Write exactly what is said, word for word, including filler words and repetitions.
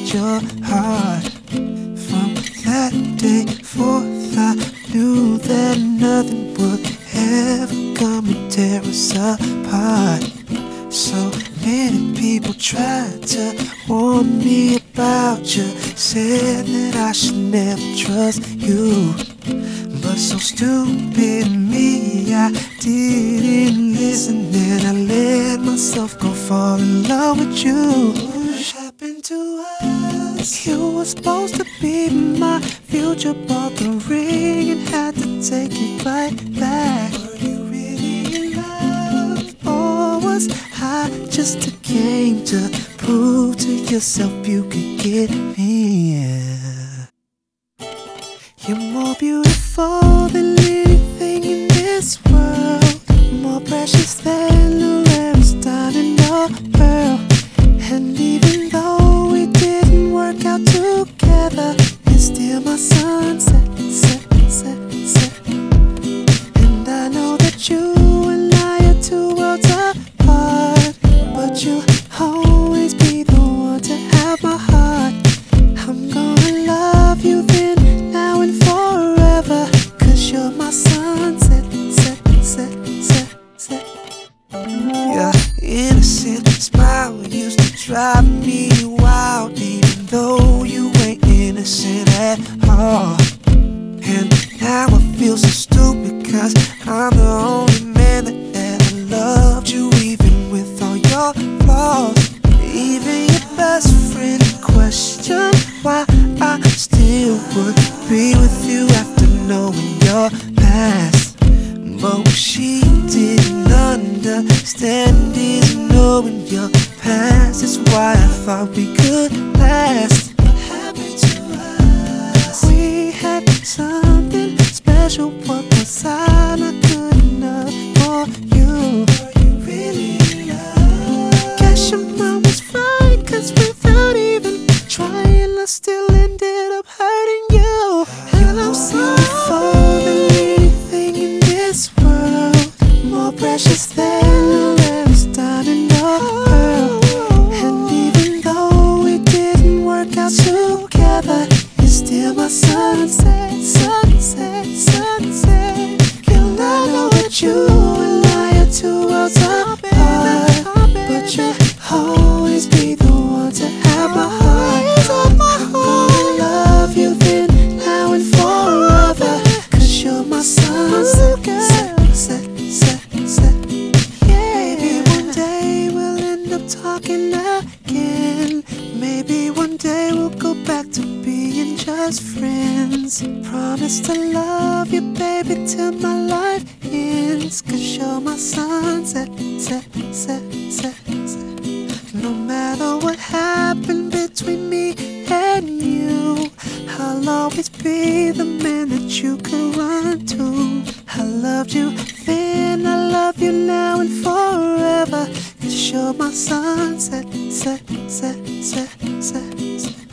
touched your heart. From that day forth I knew that nothing would ever come and tear us apart. So many people tried to warn me about you, said that I should never trust you. But so stupid me, I didn't listen, and I let myself go fall in love with you. What happened to us? You were supposed to be my future, bought the ring and had to take it right back. Were you really in love, or was I just a game to prove to yourself you could get me? You're more beautiful than anything in this world, more precious than the rarest diamond or pearl. And even though we didn't work out together, you're still my sunset, set, set, set. And I know that you and I are two worlds apart, but you'll always be the one to have my heart. I'm gonna love you then, now and forever, 'cause you're my sunset, set, set, set, set. Your innocent smile used to drive me wild, even though you ain't innocent at all. And now I feel so stupid, 'cause I'm the only man that ever loved you, even with all your flaws. Even your best friend questioned why I still would be with you after knowing your past. But what she didn't understand is knowing your past is why I thought we could last. What happened to us? We had something special. What was I not good enough for you? Were you really in love? Guess your mom was right, 'cause without even trying I still ended up hurting you. And I'm sorry for anything in this world, more precious than the rarest diamond or pearl. And even though we didn't work out together, you're still my sunset, sunset, sunset. And I know that you and I are two worlds apart, but you'll always be the one to have my heart. I'm gonna love you then, now and forever, 'cause you're my sunset, set, set, set. Maybe one day we'll end up talking again. Maybe one day we'll go back to being just friends. Promise to love you, baby, till my life ends, 'cause you're my sunset, set, set, set, set. No matter what happened between me and you, I'll always be the man that you can run to. I loved you then, I love you now and forever, 'cause you're my sunset, set, set, set, set, set.